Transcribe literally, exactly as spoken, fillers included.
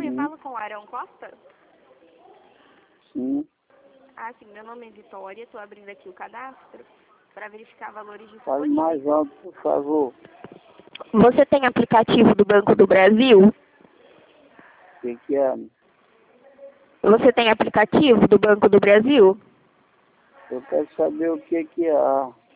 Sim. falo com o Arão Costa? Sim. Ah, sim, meu nome é Vitória, estou abrindo aqui o cadastro para verificar valores Fale disponíveis. mais alto, por favor. Você tem aplicativo do Banco do Brasil? O que, que é? Você tem aplicativo do Banco do Brasil? Eu quero saber o que, que é.